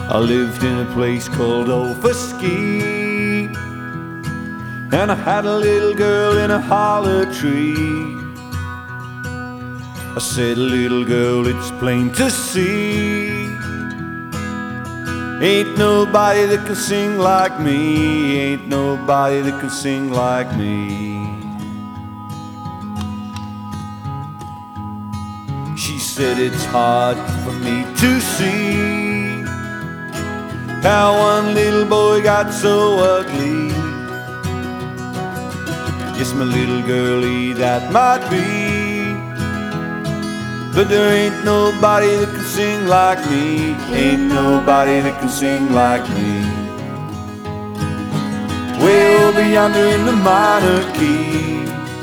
I lived in a place called Overski, and I had a little girl in a holler tree. I said, little girl, it's plain to see, ain't nobody that can sing like me, ain't nobody that can sing like me. She said, it's hard for me to see how one little boy got so ugly. Yes, my little girlie, that might be, but there ain't nobody that can sing like me, ain't nobody that can sing like me. Way over yonder in the minor key,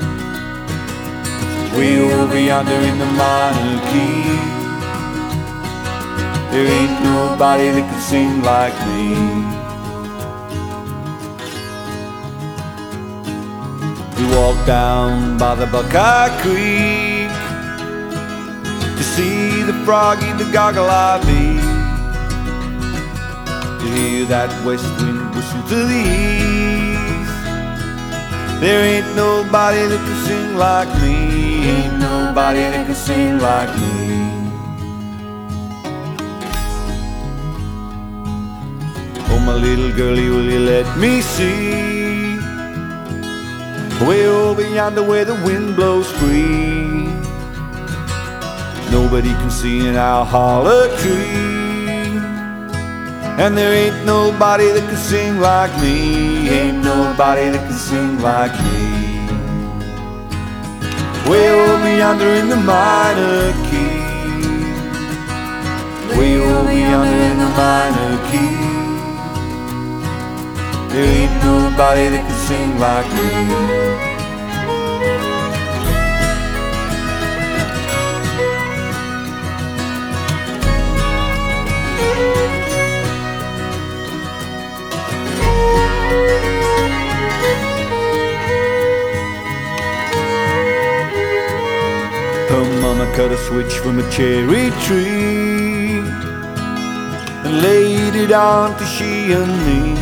way over yonder in the minor key, there ain't nobody that can sing like me. We walked down by the Buckeye Creek to see the froggy, the goggle-eyed bee, to hear that west wind whistle to the east. There ain't nobody that can sing like me, ain't nobody that can sing like me. Oh, my little girlie, will you let me see way over yonder where the wind blows free? Nobody can see in our holler tree, and there ain't nobody that can sing like me, ain't nobody that can sing like me. Way over yonder in the minor key, way over yonder in the minor key, there ain't nobody that can sing like me. Her mama cut a switch from a cherry tree and laid it on to she and me.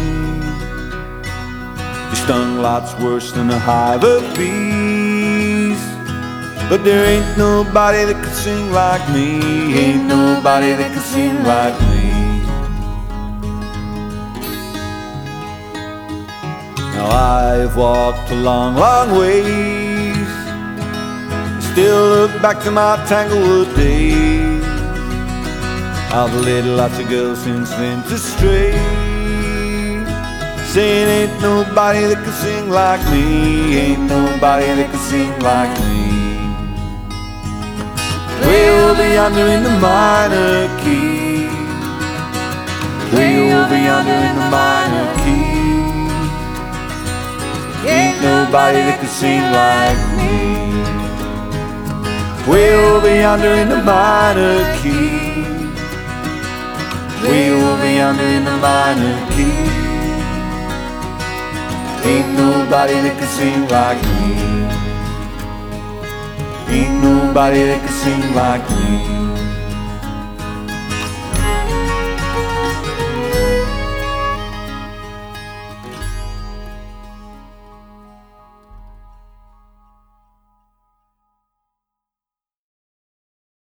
It stung lots worse than a hive of bees, but there ain't nobody that can sing like me, ain't nobody that can sing like me. Now I've walked a long, long ways, still look back to my Tanglewood days. I've led lots of girls since then to stray, saying ain't nobody that can sing like me, ain't nobody that can sing like me. Way over yonder in the minor key, way over yonder in the minor key, ain't nobody that can sing like me. Way over yonder in the minor key, way over yonder in the minor key, ain't nobody that can sing like me, ain't nobody that can sing like me.